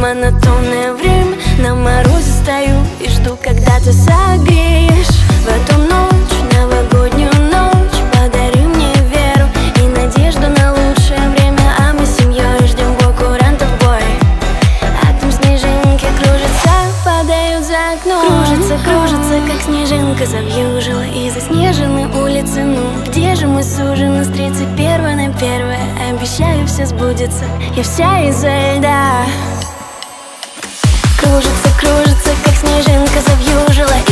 монотонное время. На морозе стою и жду, когда ты согреешь. В эту ночь, новогоднюю ночь, подари мне веру и надежду на лучшее время. А мы с семьей ждем курантов бой. А там снежинки кружатся, падают за окном. Кружится, кружится, как снежинка завьюжила. И заснежены улицы, ну где же мы сужены с 31 на 1? Обещаю, все сбудется, я вся из-за льда. Кружится, кружится, как снежинка завьюжила.